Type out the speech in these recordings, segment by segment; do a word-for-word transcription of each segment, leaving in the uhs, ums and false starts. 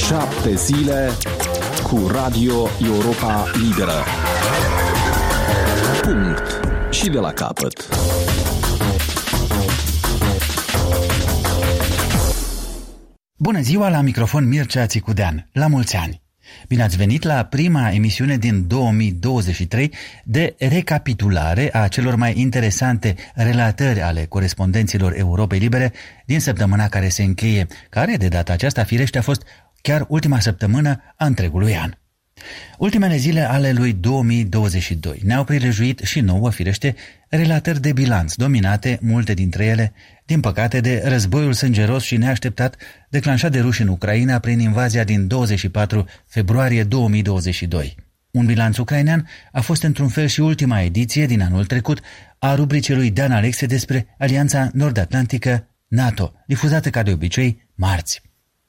Șapte zile cu Radio Europa Liberă. Punct. Și de la capăt. Bună ziua, la microfon Mircea Țicudean. La mulți ani! Bine ați venit la prima emisiune din două mii douăzeci și trei de recapitulare a celor mai interesante relatări ale corespondenților Europei Libere din săptămâna care se încheie, care de data aceasta firește a fost chiar ultima săptămână a întregului an. Ultimele zile ale lui două mii douăzeci și doi ne-au prilejuit și nouă, firește, relatări de bilanț, dominate, multe dintre ele, din păcate, de războiul sângeros și neașteptat declanșat de ruși în Ucraina prin invazia din douăzeci și patru februarie două mii douăzeci și doi. Un bilanț ucrainean a fost într-un fel și ultima ediție din anul trecut a rubricii lui Dan Alexe despre Alianța Nord-Atlantică NATO, difuzată ca de obicei marți.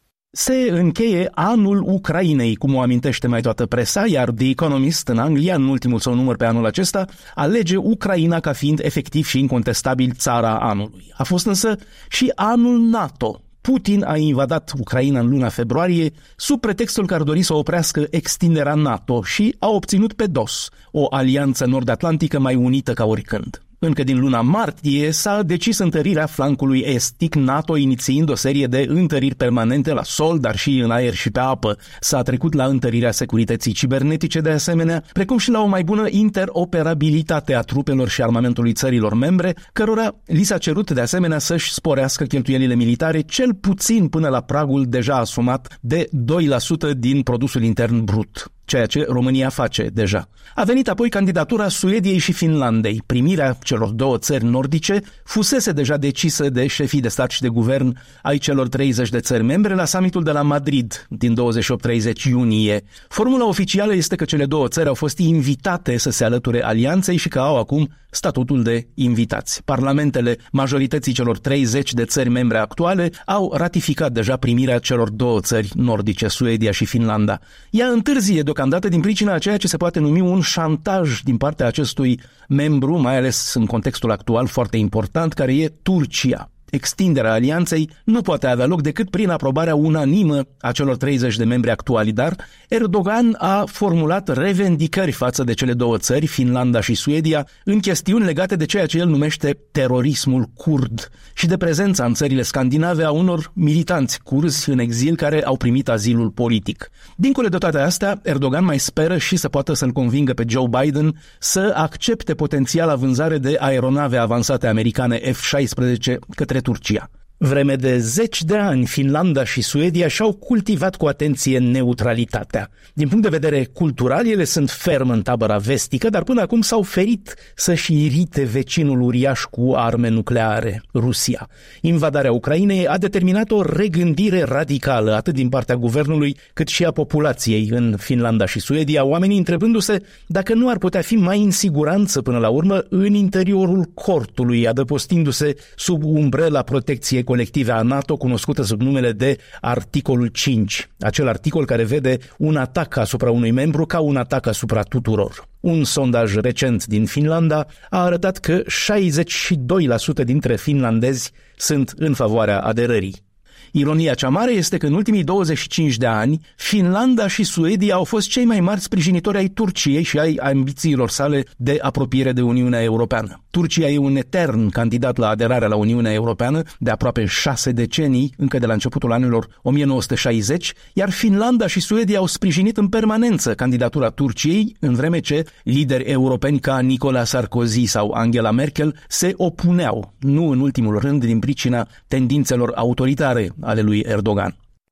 Se încheie anul Ucrainei, cum o amintește mai toată presa, iar The Economist în Anglia, în ultimul său număr pe anul acesta, alege Ucraina ca fiind efectiv și incontestabil țara anului. A fost însă și anul NATO. Putin a invadat Ucraina în luna februarie sub pretextul că ar dori să oprească extinderea NATO și a obținut pe dos o alianță nord-atlantică mai unită ca oricând. Încă din luna martie s-a decis întărirea flancului estic NATO, inițiind o serie de întăriri permanente la sol, dar și în aer și pe apă. S-a trecut la întărirea securității cibernetice de asemenea, precum și la o mai bună interoperabilitate a trupelor și armamentului țărilor membre, cărora li s-a cerut de asemenea să-și sporească cheltuielile militare cel puțin până la pragul deja asumat de doi la sută din produsul intern brut, ceea ce România face deja. A venit apoi candidatura Suediei și Finlandei. Primirea celor două țări nordice fusese deja decisă de șefii de stat și de guvern ai celor treizeci de țări membre la summitul de la Madrid din douăzeci și opt treizeci iunie. Formula oficială este că cele două țări au fost invitate să se alăture alianței și că au acum statutul de invitați. Parlamentele majorității celor treizeci de țări membre actuale au ratificat deja primirea celor două țări nordice, Suedia și Finlanda. Ea întârzie deocamdată din pricina a ceea ce se poate numi un șantaj din partea acestui membru, mai ales în contextul actual foarte important, care e Turcia. Extinderea alianței nu poate avea loc decât prin aprobarea unanimă a celor treizeci de membri actuali, dar Erdogan a formulat revendicări față de cele două țări, Finlanda și Suedia, în chestiuni legate de ceea ce el numește terorismul curd și de prezența în țările scandinave a unor militanți curzi în exil care au primit azilul politic. Dincolo de toate astea, Erdogan mai speră și să poată să-l convingă pe Joe Biden să accepte potențiala vânzare de aeronave avansate americane F șaisprezece către Turcia. Vreme de zeci de ani, Finlanda și Suedia și-au cultivat cu atenție neutralitatea. Din punct de vedere cultural, ele sunt ferm în tabăra vestică, dar până acum s-au ferit să-și irite vecinul uriaș cu arme nucleare, Rusia. Invadarea Ucrainei a determinat o regândire radicală, atât din partea guvernului, cât și a populației în Finlanda și Suedia, oamenii întrebându-se dacă nu ar putea fi mai în siguranță până la urmă în interiorul cortului, adăpostindu-se sub umbrela protecției colective a NATO, cunoscută sub numele de articolul cinci, acel articol care vede un atac asupra unui membru ca un atac asupra tuturor. Un sondaj recent din Finlanda a arătat că șaizeci și doi la sută dintre finlandezi sunt în favoarea aderării. Ironia cea mare este că în ultimii douăzeci și cinci de ani, Finlanda și Suedia au fost cei mai mari sprijinitori ai Turciei și ai ambițiilor sale de apropiere de Uniunea Europeană. Turcia e un etern candidat la aderarea la Uniunea Europeană de aproape șase decenii, încă de la începutul anilor o mie nouă sute șaizeci, iar Finlanda și Suedia au sprijinit în permanență candidatura Turciei, în vreme ce lideri europeni ca Nicolas Sarkozy sau Angela Merkel se opuneau, nu în ultimul rând din pricina tendințelor autoritare ale lui Erdogan.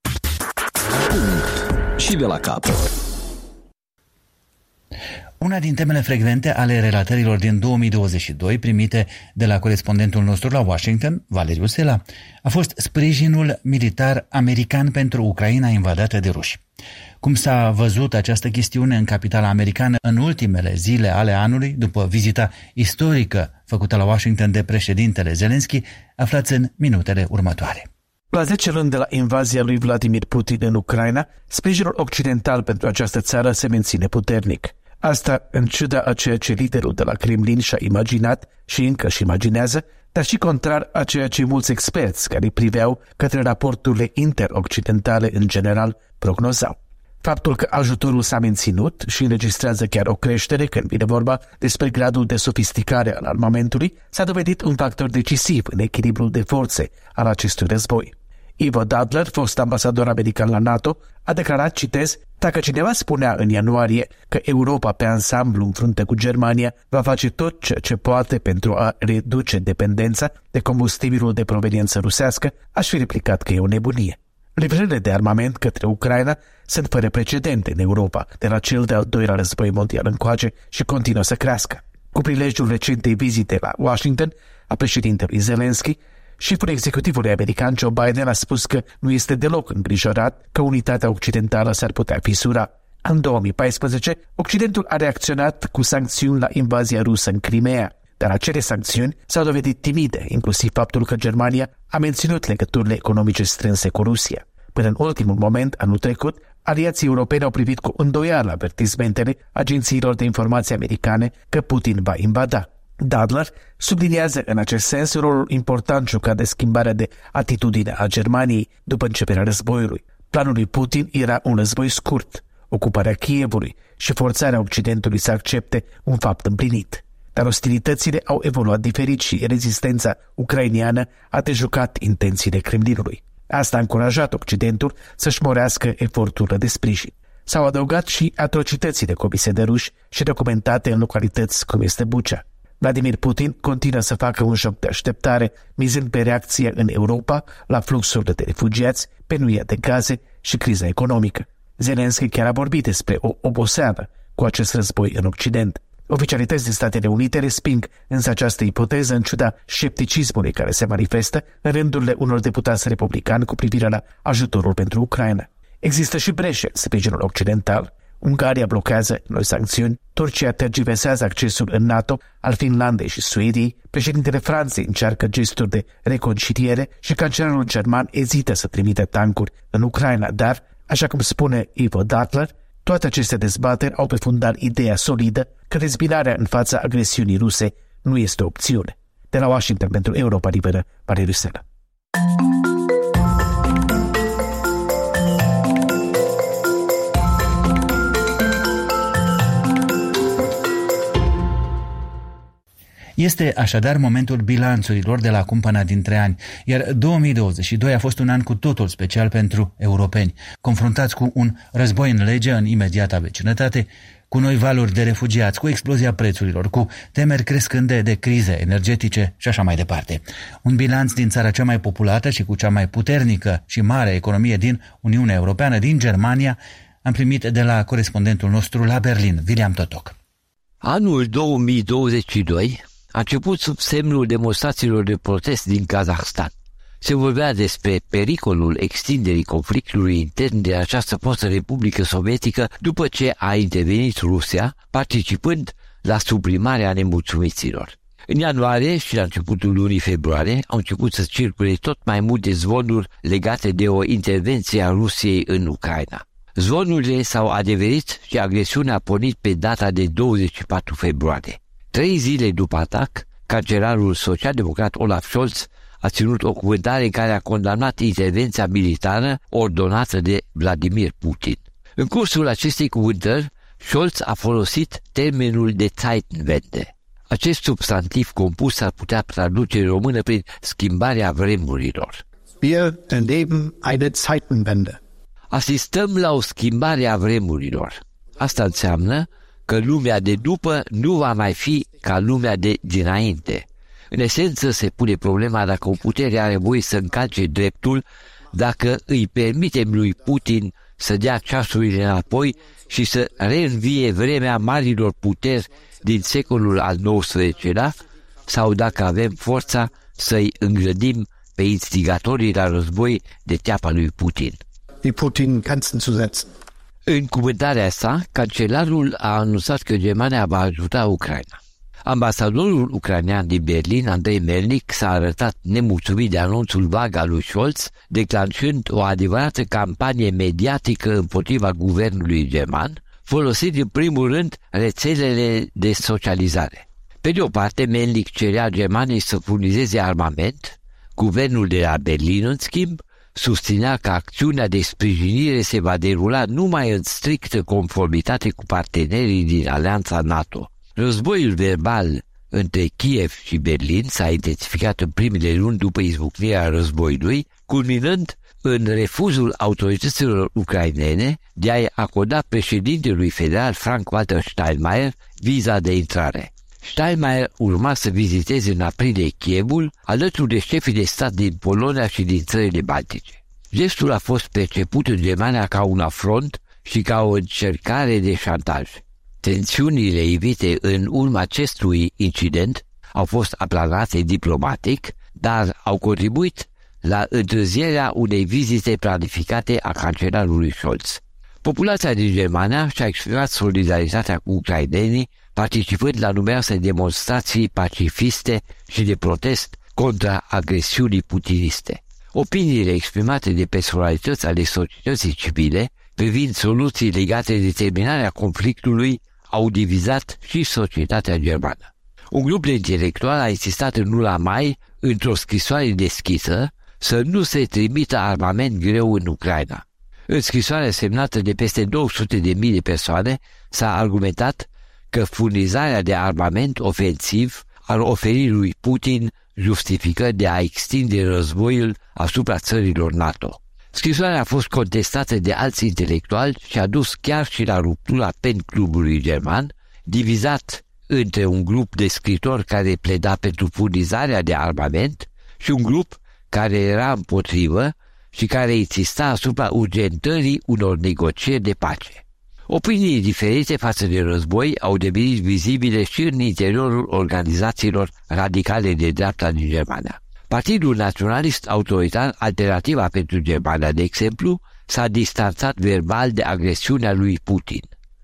Punct. Și de la capăt. Una din temele frecvente ale relatărilor din două mii douăzeci și doi, primite de la corespondentul nostru la Washington, Valeriu Sela, a fost sprijinul militar american pentru Ucraina invadată de ruși. Cum s-a văzut această chestiune în capitala americană în ultimele zile ale anului, după vizita istorică făcută la Washington de președintele Zelensky, aflați în minutele următoare. La zece luni de la invazia lui Vladimir Putin în Ucraina, sprijinul occidental pentru această țară se menține puternic. Asta în ciuda a ceea ce liderul de la Kremlin și-a imaginat și încă și imaginează dar și contrar a ceea ce mulți experți care priveau către raporturile interoccidentale în general prognozau. Faptul că ajutorul s-a menținut și înregistrează chiar o creștere când vine vorba despre gradul de sofisticare al armamentului s-a dovedit un factor decisiv în echilibrul de forțe al acestui război. Ivo Dadler, fost ambasador american la NATO, a declarat, citez, dacă cineva spunea în ianuarie că Europa pe ansamblu în frunte cu Germania va face tot ceea ce poate pentru a reduce dependența de combustibilul de proveniență rusească, aș fi replicat că e o nebunie. Livrările de armament către Ucraina sunt fără precedente în Europa de la cel de-al doilea război mondial încoace și continuă să crească. Cu prilejul recentei vizite la Washington a președintelui Zelensky, șeful executivului american Joe Biden a spus că nu este deloc îngrijorat că unitatea occidentală s-ar putea fisura. În două mii paisprezece, Occidentul a reacționat cu sancțiuni la invazia rusă în Crimea, dar acele sancțiuni s-au dovedit timide, inclusiv faptul că Germania a menținut legăturile economice strânse cu Rusia. Până în ultimul moment, anul trecut, aliații europeni au privit cu îndoială avertismentele agențiilor de informații americane că Putin va invada. Dadler subliniază în acest sens rolul important jucat de schimbarea de atitudine a Germaniei după începerea războiului. Planul lui Putin era un război scurt, ocuparea Kievului și forțarea Occidentului să accepte un fapt împlinit. Dar ostilitățile au evoluat diferit și rezistența ucrainiană a dejucat intențiile Kremlinului. Asta a încurajat Occidentul să-și morească eforturile de sprijin. S-au adăugat și atrocitățile comise de ruși și documentate în localități cum este Bucha. Vladimir Putin continuă să facă un joc de așteptare, mizând pe reacția în Europa la fluxurile de refugiați, penuria de gaze și criza economică. Zelensky chiar a vorbit despre o oboseală cu acest război în Occident. Oficialități din Statele Unite resping însă această ipoteză în ciuda scepticismului care se manifestă în rândurile unor deputați republicani cu privire la ajutorul pentru Ucraina. Există și breșe în sprijinul occidental. Ungaria blochează noi sancțiuni, Turcia tergiversează accesul în NATO al Finlandei și Suediei, președintele Franței încearcă gesturi de reconciliere și cancelarul german ezită să trimite tancuri în Ucraina, dar, așa cum spune Ivo Dadler, toate aceste dezbateri au pe fundal ideea solidă că dezbinarea în fața agresiunii ruse nu este o opțiune. De la Washington pentru Europa Liberă, Valeriu Sela. Este așadar momentul bilanțurilor de la cumpăna dintre ani, iar două mii douăzeci și doi a fost un an cu totul special pentru europeni, confruntați cu un război în lege în imediata vecinătate, cu noi valuri de refugiați, cu explozia prețurilor, cu temeri crescânde de crize energetice și așa mai departe. Un bilanț din țara cea mai populată și cu cea mai puternică și mare economie din Uniunea Europeană, din Germania, am primit de la corespondentul nostru la Berlin, William Totoc. Anul două mii douăzeci și doi a început sub semnul demonstrațiilor de protest din Kazahstan. Se vorbea despre pericolul extinderii conflictului intern de această fostă Republică Sovietică după ce a intervenit Rusia, participând la suprimarea nemulțumiților. În ianuarie și la începutul lunii februarie au început să circule tot mai multe zvonuri legate de o intervenție a Rusiei în Ucraina. Zvonurile s-au adeverit și agresiunea a pornit pe data de douăzeci și patru februarie. Trei zile după atac, cancelarul social-democrat Olaf Scholz a ținut o cuvântare în care a condamnat intervenția militară ordonată de Vladimir Putin. În cursul acestei cuvântări, Scholz a folosit termenul de Zeitenwende. Acest substantiv compus ar putea traduce în română prin schimbarea vremurilor. Wir erleben eine Zeitenwende. Asistăm la o schimbare a vremurilor. Asta înseamnă că lumea de după nu va mai fi ca lumea de dinainte. În esență se pune problema dacă o putere are voie să încalce dreptul, dacă îi permitem lui Putin să dea ceasurile înapoi și să reînvie vremea marilor puteri din secolul al nouăsprezecelea, sau dacă avem forța să-i îngrădim pe instigatorii la război de teapa lui Putin. Die Putin Grenzen zu setzen. În cuvântarea sa, cancelarul a anunțat că Germania va ajuta Ucraina. Ambasadorul ucrainean din Berlin, Andrei Melnik, s-a arătat nemulțumit de anunțul vag al lui Scholz, declanșând o adevărată campanie mediatică împotriva guvernului german, folosind în primul rând rețelele de socializare. Pe de o parte, Metternich cerea Germaniei să furnizeze armament, guvernul de la Berlin, în schimb, susținea că acțiunea de sprijinire se va derula numai în strictă conformitate cu partenerii din alianța NATO. Războiul verbal între Kiev și Berlin s-a intensificat în primele luni după izbucnirea războiului, culminând în refuzul autorităților ucrainene de a-i acorda președintelui federal Frank-Walter Steinmeier viza de intrare. Steinmeier urma să viziteze în aprilie Kievul alături de șefii de stat din Polonia și din țările baltice. Gestul a fost perceput în Germania ca un afront și ca o încercare de șantaj. Tensiunile evite în urma acestui incident au fost aplanate diplomatic, dar au contribuit la întârzierea unei vizite planificate a cancelarului Scholz. Populația din Germania și-a exprimat solidaritatea cu ucrainenii, participând la numeroase demonstrații pacifiste și de protest contra agresiunii putiniste. Opiniile exprimate de personalități ale societății civile privind soluții legate de terminarea conflictului au divizat și societatea germană. Un grup de intelectuali a insistat în luna mai, într-o scrisoare deschisă, să nu se trimită armament greu în Ucraina. În scrisoarea semnată de peste două sute de mii de persoane s-a argumentat că furnizarea de armament ofensiv ar oferi lui Putin justificări de a extinde războiul asupra țărilor NATO. Scrisoarea a fost contestată de alți intelectuali și a dus chiar și la ruptura pen clubului german, divizat între un grup de scriitori care pleda pentru furnizarea de armament și un grup care era împotrivă și care insista asupra urgentării unor negocieri de pace. Opinii diferite față de război au devenit vizibile și în interiorul organizațiilor radicale de dreapta din Germania. Partidul naționalist autoritar Alternativa pentru Germania, de exemplu, s-a distanțat verbal de agresiunea lui Putin.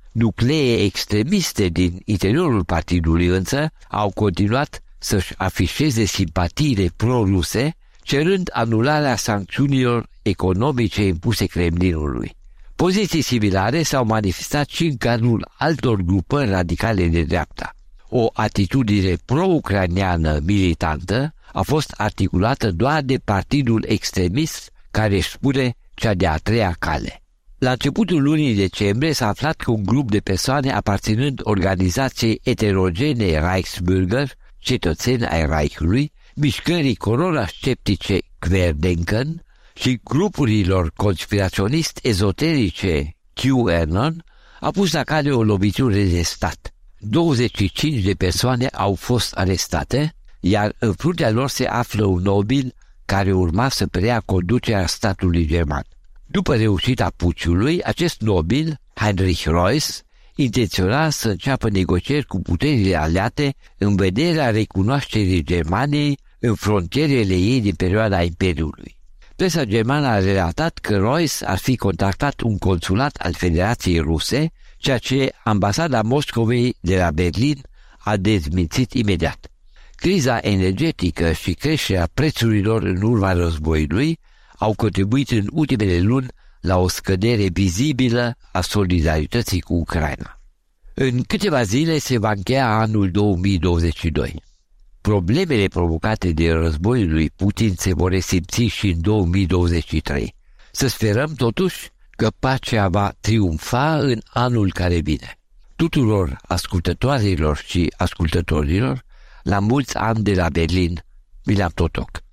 Nuclee extremiste din interiorul partidului însă au continuat să-și afișeze simpatiile pro-ruse, cerând anularea sancțiunilor economice impuse Kremlinului. Poziții similare s-au manifestat și în cadrul altor grupări radicale de dreapta. O atitudine pro-ucraineană militantă a fost articulată doar de partidul extremist care își spune cea de-a treia cale. La începutul lunii decembrie s-a aflat că un grup de persoane aparținând organizației eterogene Reichsbürger, cetățeni ai Reichului, mișcării corona-sceptice Querdenken și grupurilor conspiraționist ezoterice QAnon, a pus la cale o lovitură de stat. douăzeci și cinci de persoane au fost arestate, iar în fruntea lor se află un nobil care urma să preia conducerea statului german. După reușita puciului, acest nobil, Heinrich Reuss, intenționa să înceapă negocieri cu puterile aliate în vederea recunoașterii Germaniei în frontierele ei din perioada Imperiului. Presa germană a relatat că Reuss ar fi contactat un consulat al Federației Ruse, ceea ce ambasada Moscovei de la Berlin a dezmințit imediat. Criza energetică și creșterea prețurilor în urma războiului au contribuit în ultimele luni la o scădere vizibilă a solidarității cu Ucraina. În câteva zile se va încheia anul două mii douăzeci și doi. Problemele provocate de războiul lui Putin se vor resimți și în două mii douăzeci și trei. Să sperăm totuși că pacea va triumfa în anul care vine. Tuturor ascultătoarelor și ascultătorilor, la mulți ani de la Berlin, William Totok.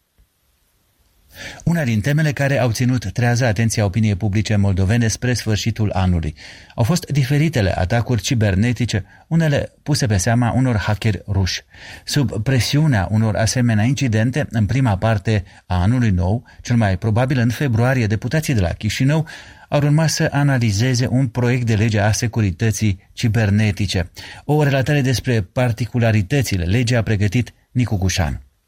Una din temele care au ținut trează atenția opiniei publice moldovene spre sfârșitul anului au fost diferitele atacuri cibernetice, unele puse pe seama unor hackeri ruși. Sub presiunea unor asemenea incidente, în prima parte a anului nou, cel mai probabil în februarie, deputații de la Chișinău au urmat să analizeze un proiect de lege a securității cibernetice. O relatare despre particularitățile legii a pregătit Nicu Gușan.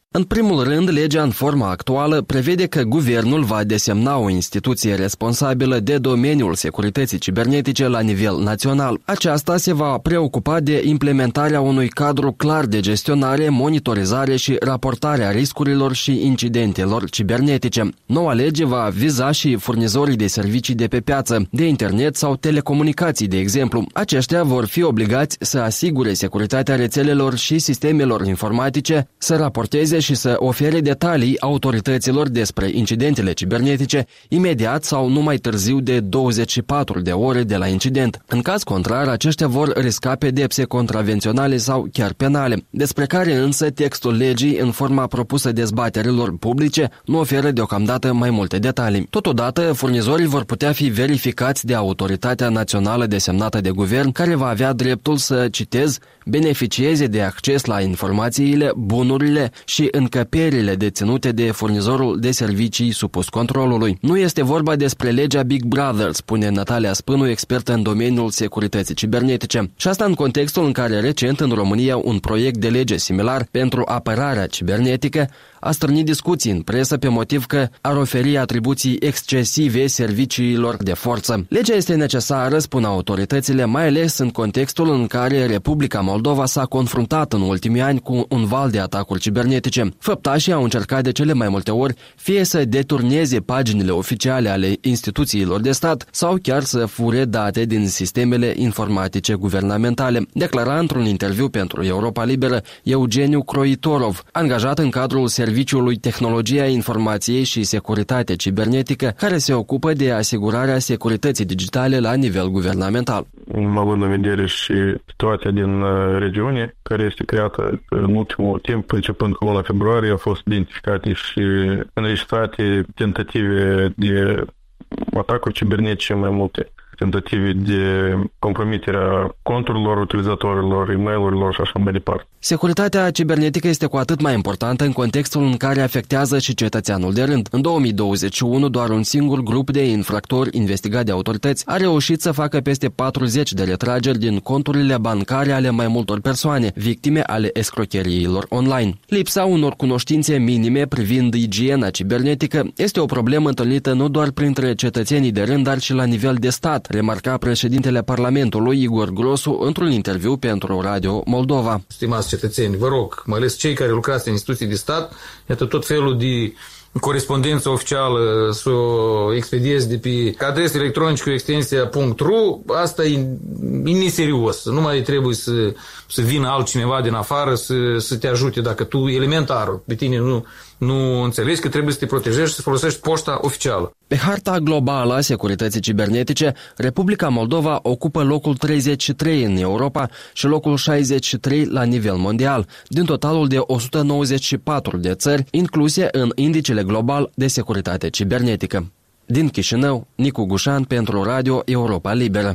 În primul rând, legea în forma actuală prevede că guvernul va desemna o instituție responsabilă de domeniul securității cibernetice la nivel național. Aceasta se va preocupa de implementarea unui cadru clar de gestionare, monitorizare și raportare a riscurilor și incidentelor cibernetice. Noua lege va viza și furnizorii de servicii de pe piață, de internet sau telecomunicații, de exemplu. Aceștia vor fi obligați să asigure securitatea rețelelor și sistemelor informatice, să raporteze și să ofere detalii autorităților despre incidentele cibernetice imediat sau nu mai târziu de douăzeci și patru de ore de la incident. În caz contrar, aceștia vor risca pedepse contravenționale sau chiar penale, despre care însă textul legii în forma propusă dezbaterilor publice nu oferă deocamdată mai multe detalii. Totodată, furnizorii vor putea fi verificați de autoritatea națională desemnată de guvern, care va avea dreptul să, citez, beneficieze de acces la informațiile, bunurile și încăperile deținute de furnizorul de servicii supus controlului. Nu este vorba despre legea Big Brother, spune Natalia Spânu, expertă în domeniul securității cibernetice. Și asta în contextul în care recent în România un proiect de lege similar pentru apărarea cibernetică a stârnit discuții în presă pe motiv că ar oferi atribuții excesive serviciilor de forță. Legea este necesară, spun autoritățile, mai ales în contextul în care Republica Moldova s-a confruntat în ultimii ani cu un val de atacuri cibernetice. Făptașii au încercat de cele mai multe ori fie să deturneze paginile oficiale ale instituțiilor de stat sau chiar să fure date din sistemele informatice guvernamentale, declara într-un interviu pentru Europa Liberă Eugeniu Croitorov, angajat în cadrul Serviciului Tehnologia Informației și Securitate Cibernetică, care se ocupă de asigurarea securității digitale la nivel guvernamental. Având în vedere și situația din regiune, care este creată în ultimul timp, începând cu luna februarie, au fost identificate și înregistrate tentative de atacuri cibernetice mai multe, tentative de compromitere a conturilor utilizatorilor, e-mail-urilor și așa mai departe. Securitatea cibernetică este cu atât mai importantă în contextul în care afectează și cetățeanul de rând. În două mii douăzeci și unu, doar un singur grup de infractori investigat de autorități a reușit să facă peste patruzeci de retrageri din conturile bancare ale mai multor persoane, victime ale escrocheriilor online. Lipsa unor cunoștințe minime privind igiena cibernetică este o problemă întâlnită nu doar printre cetățenii de rând, dar și la nivel de stat, remarca președintele Parlamentului Igor Grosu într-un interviu pentru Radio Moldova. Stimați cetățeni, vă rog, mai ales cei care lucrați în instituții de stat, iată tot felul de corespondență oficială să o expediezi de pe adrese electronice cu extensia .ru, asta e, e neserios. Nu mai trebuie să, să vină altcineva din afară să, să te ajute dacă tu, elementar, pe tine nu, nu înțelegi că trebuie să te protejezi și să folosești poșta oficială. Pe harta globală a securității cibernetice, Republica Moldova ocupă locul treizeci și trei în Europa și locul șaizeci și trei la nivel mondial, din totalul de o sută nouăzeci și patru de țări incluse în indicele global de securitate cibernetică. Din Chișinău, Nicu Gușan pentru Radio Europa Liberă.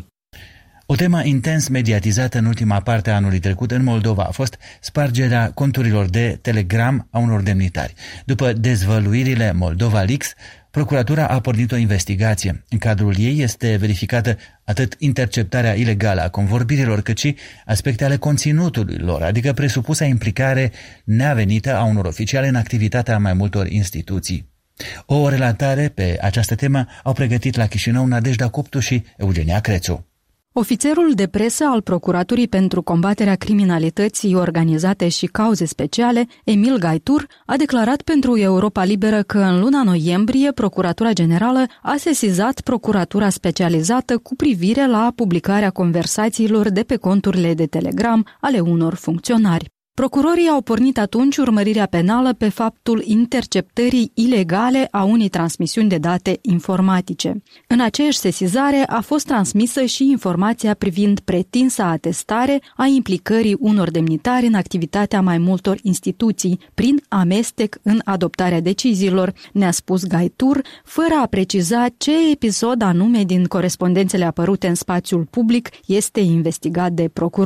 O temă intens mediatizată în ultima parte a anului trecut în Moldova a fost spargerea conturilor de Telegram a unor demnitari. După dezvăluirile Moldova Leaks, procuratura a pornit o investigație. În cadrul ei este verificată atât interceptarea ilegală a convorbirilor, cât și aspecte ale conținutului lor, adică presupusa implicare neavenită a unor oficiali în activitatea mai multor instituții. O relatare pe această temă au pregătit la Chișinău Nadejda Coptu și Eugenia Crețu. Ofițerul de presă al Procuraturii pentru combaterea criminalității organizate și cauze speciale, Emil Gaitur, a declarat pentru Europa Liberă că în luna noiembrie Procuratura Generală a sesizat Procuratura Specializată cu privire la publicarea conversațiilor de pe conturile de Telegram ale unor funcționari. Procurorii au pornit atunci urmărirea penală pe faptul interceptării ilegale a unei transmisiuni de date informatice. În aceeași sesizare a fost transmisă și informația privind pretinsa atestare a implicării unor demnitari în activitatea mai multor instituții, prin amestec în adoptarea deciziilor, ne-a spus Gaitur, fără a preciza ce episod anume din corespondențele apărute în spațiul public este investigat de procurori.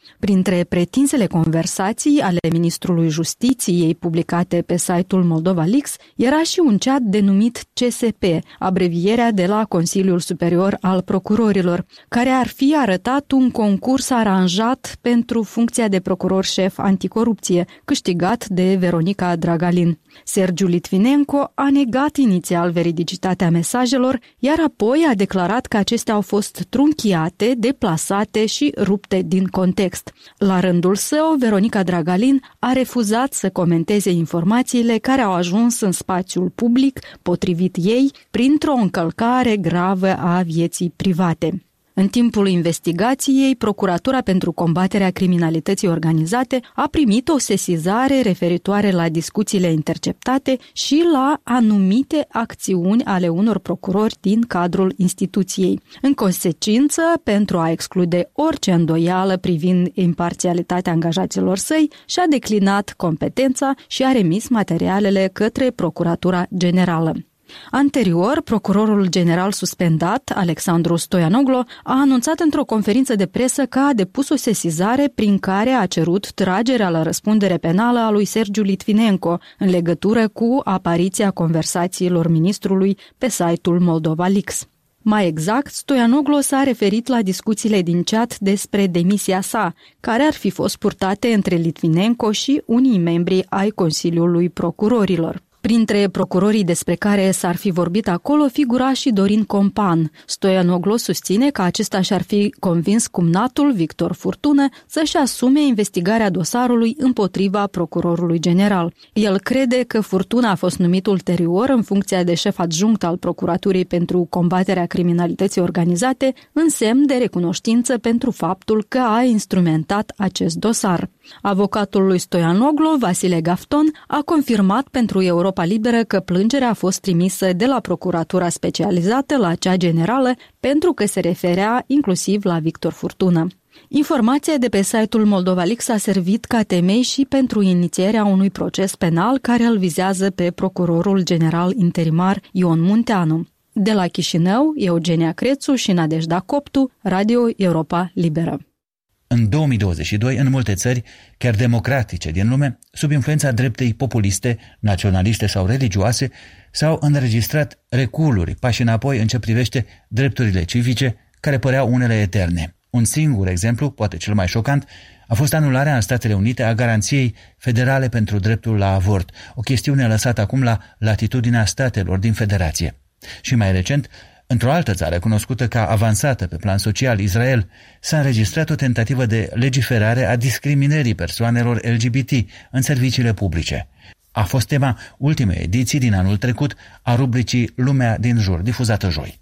Printre pretinsele conversații ale ministrului Justiției publicate pe site-ul Moldova Leaks era și un chat denumit C S P, abrevierea de la Consiliul Superior al Procurorilor, care ar fi arătat un concurs aranjat pentru funcția de procuror șef anticorupție, câștigat de Veronica Dragalin. Sergiu Litvinenko a negat inițial veridicitatea mesajelor, iar apoi a declarat că acestea au fost trunchiate, deplasate și rupte din context. La rândul său, Veronica Dragalin a refuzat să comenteze informațiile care au ajuns în spațiul public, potrivit ei, printr-o încălcare gravă a vieții private. În timpul investigației, Procuratura pentru combaterea criminalității organizate a primit o sesizare referitoare la discuțiile interceptate și la anumite acțiuni ale unor procurori din cadrul instituției. În consecință, pentru a exclude orice îndoială privind imparțialitatea angajaților săi, și-a declinat competența și a remis materialele către Procuratura Generală. Anterior, procurorul general suspendat, Alexandru Stoianoglo, a anunțat într-o conferință de presă că a depus o sesizare prin care a cerut tragerea la răspundere penală a lui Sergiu Litvinenko în legătură cu apariția conversațiilor ministrului pe site-ul Moldova Leaks. Mai exact, Stoianoglo s-a referit la discuțiile din chat despre demisia sa, care ar fi fost purtate între Litvinenko și unii membri ai Consiliului Procurorilor. Printre procurorii despre care s-ar fi vorbit acolo figura și Dorin Compan. Stoianoglo susține că acesta și-ar fi convins cumnatul Victor Furtună să-și asume investigarea dosarului împotriva procurorului general. El crede că Furtună a fost numit ulterior în funcția de șef adjunct al Procuraturii pentru combaterea criminalității organizate, în semn de recunoștință pentru faptul că a instrumentat acest dosar. Avocatul lui Stoianoglo, Vasile Gafton, a confirmat pentru Europa Liberă că plângerea a fost trimisă de la Procuratura Specializată la cea generală pentru că se referea inclusiv la Victor Furtună. Informația de pe site-ul Moldova Leaks a servit ca temei și pentru inițierea unui proces penal care îl vizează pe procurorul general interimar Ion Munteanu. De la Chișinău, Eugenia Crețu și Nadejda Coptu, Radio Europa Liberă. În două mii douăzeci și doi, în multe țări, chiar democratice din lume, sub influența dreptei populiste, naționaliste sau religioase, s-au înregistrat reculuri, pași înapoi în ce privește drepturile civice, care păreau unele eterne. Un singur exemplu, poate cel mai șocant, a fost anularea în Statele Unite a garanției federale pentru dreptul la avort, o chestiune lăsată acum la latitudinea statelor din federație. Și mai recent, într-o altă țară cunoscută ca avansată pe plan social, Israel, s-a înregistrat o tentativă de legiferare a discriminării persoanelor L G B T în serviciile publice. A fost tema ultimei ediții din anul trecut a rubricii Lumea din jur, difuzată joi.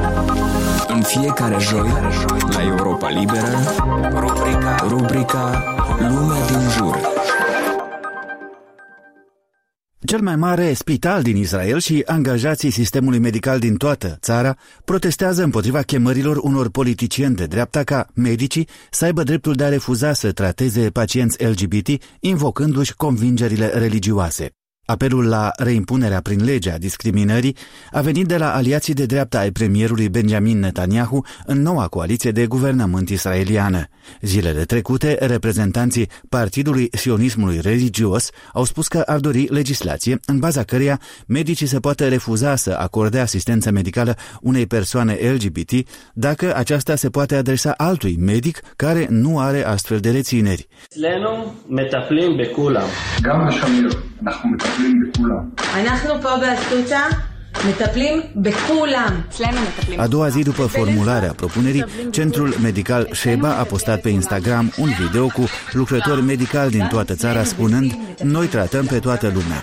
În fiecare joi, la Europa Liberă, rubrica, rubrica Lumea din jur. Cel mai mare spital din Israel și angajații sistemului medical din toată țara protestează împotriva chemărilor unor politicieni de dreapta ca medicii să aibă dreptul de a refuza să trateze pacienți L G B T, invocându-și convingerile religioase. Apelul la reimpunerea prin lege a discriminării a venit de la aliații de dreapta ai premierului Benjamin Netanyahu în noua coaliție de guvernământ israeliană. Zilele trecute, reprezentanții Partidului Sionismului Religios au spus că ar dori legislație în baza căreia medicii se poată refuza să acorde asistență medicală unei persoane L G B T dacă aceasta se poate adresa altui medic care nu are astfel de rețineri. A doua zi după formularea propunerii, Centrul Medical Sheba a postat pe Instagram un video cu lucrători medicali din toată țara spunând: "Noi tratăm pe toată lumea."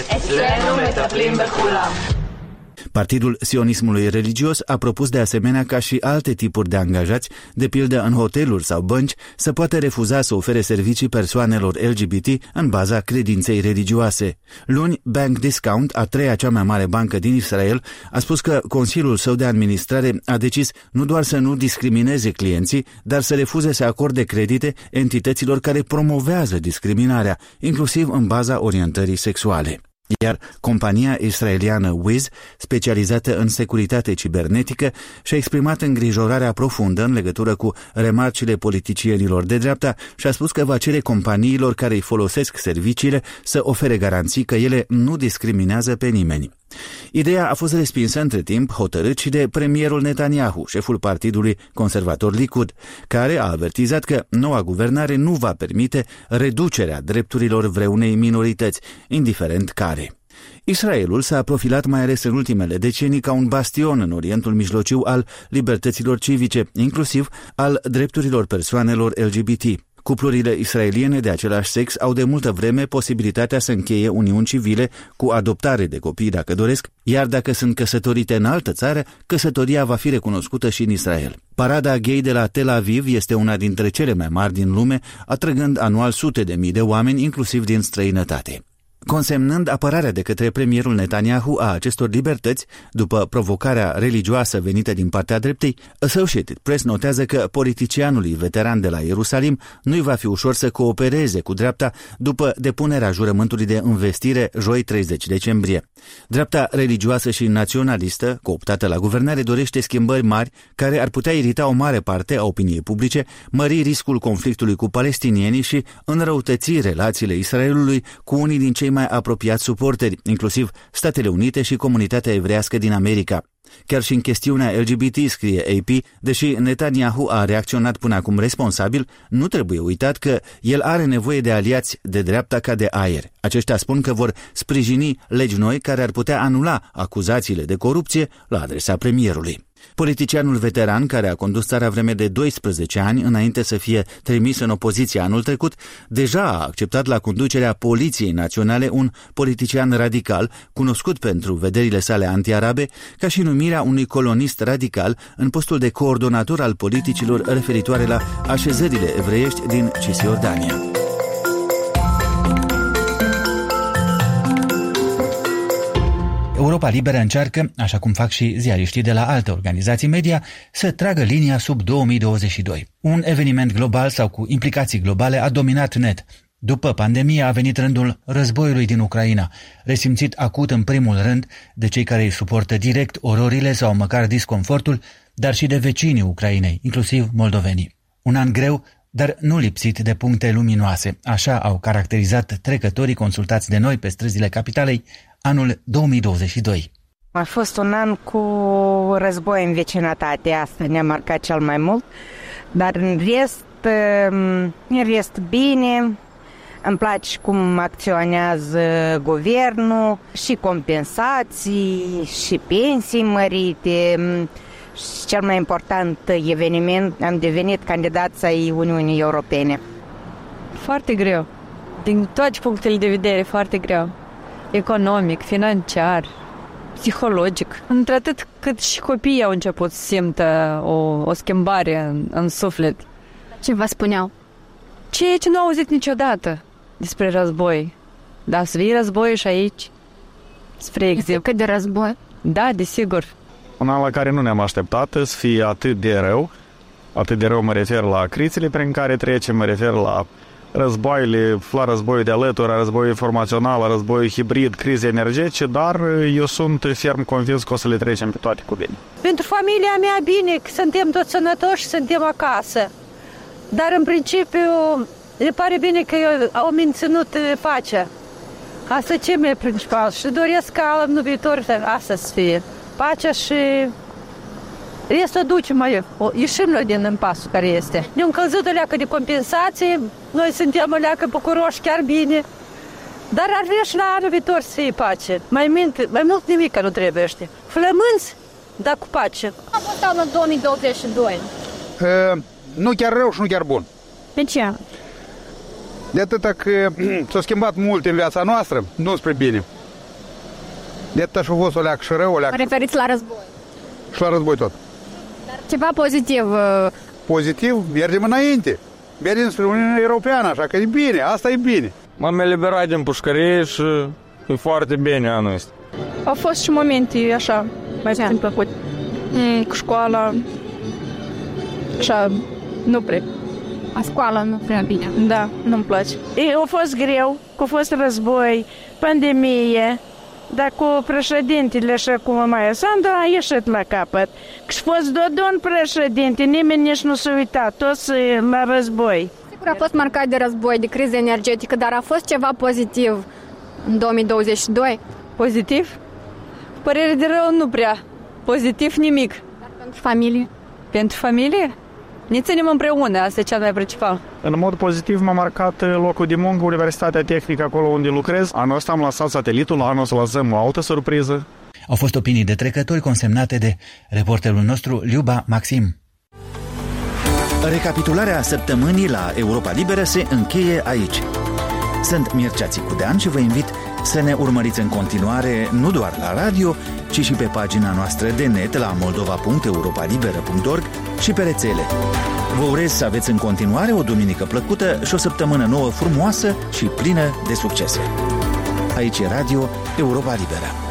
Partidul Sionismului Religios a propus de asemenea ca și alte tipuri de angajați, de pildă în hoteluri sau bănci, să poată refuza să ofere servicii persoanelor L G B T în baza credinței religioase. Luni, Bank Discount, a treia cea mai mare bancă din Israel, a spus că Consiliul său de administrare a decis nu doar să nu discrimineze clienții, dar să refuze să acorde credite entităților care promovează discriminarea, inclusiv în baza orientării sexuale. iar compania israeliană Wiz, specializată în securitate cibernetică, și-a exprimat îngrijorarea profundă în legătură cu remarcile politicienilor de dreapta și a spus că va cere companiilor care îi folosesc serviciile să ofere garanții că ele nu discriminează pe nimeni. Ideea a fost respinsă între timp hotărât și de premierul Netanyahu, șeful partidului conservator Likud, care a avertizat că noua guvernare nu va permite reducerea drepturilor vreunei minorități, indiferent care. Israelul s-a profilat mai ales în ultimele decenii ca un bastion în Orientul Mijlociu al libertăților civice, inclusiv al drepturilor persoanelor L G B T. Cuplurile israeliene de același sex au de multă vreme posibilitatea să încheie uniuni civile cu adoptare de copii dacă doresc, iar dacă sunt căsătorite în altă țară, căsătoria va fi recunoscută și în Israel. Parada gay de la Tel Aviv este una dintre cele mai mari din lume, atrăgând anual sute de mii de oameni, inclusiv din străinătate. Consemnând apărarea de către premierul Netanyahu a acestor libertăți, după provocarea religioasă venită din partea dreptei, Associated Press notează că politicianului veteran de la Ierusalim nu-i va fi ușor să coopereze cu dreapta după depunerea jurământului de învestire joi treizeci decembrie. Dreapta religioasă și naționalistă, cooptată la guvernare, dorește schimbări mari care ar putea irita o mare parte a opiniei publice, mări riscul conflictului cu palestinienii și înrăutăți relațiile Israelului cu unii din cei mai apropiați suporteri, inclusiv Statele Unite și comunitatea evrească din America. Chiar și în chestiunea L G B T, scrie A P, deși Netanyahu a reacționat până acum responsabil, nu trebuie uitat că el are nevoie de aliați de dreapta ca de aer. Aceștia spun că vor sprijini legi noi care ar putea anula acuzațiile de corupție la adresa premierului. Politicianul veteran, care a condus țara vreme de doisprezece ani înainte să fie trimis în opoziție anul trecut, deja a acceptat la conducerea Poliției Naționale un politician radical, cunoscut pentru vederile sale antiarabe, ca și numirea unui colonist radical în postul de coordonator al politicilor referitoare la așezările evreiești din Cisjordania. Europa Liberă încearcă, așa cum fac și ziariștii de la alte organizații media, să tragă linia sub două mii douăzeci și doi. Un eveniment global sau cu implicații globale a dominat net. După pandemie a venit rândul războiului din Ucraina, resimțit acut în primul rând de cei care îi suportă direct ororile sau măcar disconfortul, dar și de vecinii Ucrainei, inclusiv moldovenii. Un an greu, dar nu lipsit de puncte luminoase. Așa au caracterizat trecătorii consultați de noi pe străzile capitalei anul două mii douăzeci și doi. A fost un an cu război în vecinătate, asta ne-a marcat cel mai mult, dar în rest, în rest bine, îmi place cum acționează guvernul, și compensații, și pensii mărite, și cel mai important eveniment, am devenit candidați ai Uniunii Europene. Foarte greu, din toate punctele de vedere, foarte greu. Economic, financiar, psihologic. Într-atât cât și copiii au început să simtă o, o schimbare în, în suflet. Ce vă spuneau? Ceea ce nu au auzit niciodată despre război. Da, să vii război și aici, spre exemplu. Cât de război? Da, desigur. Un an la care nu ne-am așteptat să fie atât de rău. Atât de rău mă refer la crițele prin care trecem, mă refer la războaiele, la războiul de alături, la războiul informațional, la războiul hibrid, crize energetice, dar eu sunt ferm convins că o să le trecem pe toate cu bine. Pentru familia mea bine, că suntem toți sănătoși și suntem acasă. Dar în principiu le pare bine că au menținut pacea. Asta ce mi-e principal și doresc ca în viitor asta să fie. Pacea și restul ducem mai, ieșim noi din impasul care este. Ne-am încălzit o leacă de compensații, noi suntem o leacă bucuroși, chiar bine, dar ar vrea și la anul viitor să fie pace. Mai, mint, mai mult nimic nu trebuie. Flămânți, dar cu pace. A fost anul două mii douăzeci și doi. Uh, nu chiar rău și nu chiar bun. De ce? De atâta că s-a schimbat mult în viața noastră, nu spre bine. De atâta și-a fost o leacă și rău, o leacă. Mă referiți la război? Și la război tot. Dar ceva pozitiv? Pozitiv? Mergem înainte. Mergem spre Uniunea Europeană, așa că e bine, asta e bine. M-am eliberat din pușcărie și e foarte bine anul ăsta. Au fost și momente așa, mai puțin plăcut. Mm, cu școala, așa, nu prea. La școală nu prea bine. Da, nu-mi place. E, a fost greu, că a fost război, pandemie, dar cu președintele și cu Maia Sandu a ieșit la capăt. Și a fost Dodon președinte, nimeni nici nu s-a uitat, toți la război. Sigur a fost marcat de război, de criză energetică, dar a fost ceva pozitiv în două mii douăzeci și doi. Pozitiv? Părere de rău nu prea. Pozitiv nimic. Dar pentru familie? Pentru familie? Ne ținem împreună, asta e cel mai principal. În mod pozitiv m-a marcat locul de muncă, Universitatea Tehnică, acolo unde lucrez. Anul ăsta am lăsat satelitul, anul o să lăsăm o altă surpriză. Au fost opinii de trecători consemnate de reporterul nostru Liuba Maxim. Recapitularea săptămânii la Europa Liberă se încheie aici. Sunt Mircea Țicudean și vă invit să ne urmăriți în continuare nu doar la radio, ci și pe pagina noastră de net la moldova punct europa liberă punct org și pe rețele. Vă urez să aveți în continuare o duminică plăcută și o săptămână nouă frumoasă și plină de succese. Aici e Radio Europa Liberă.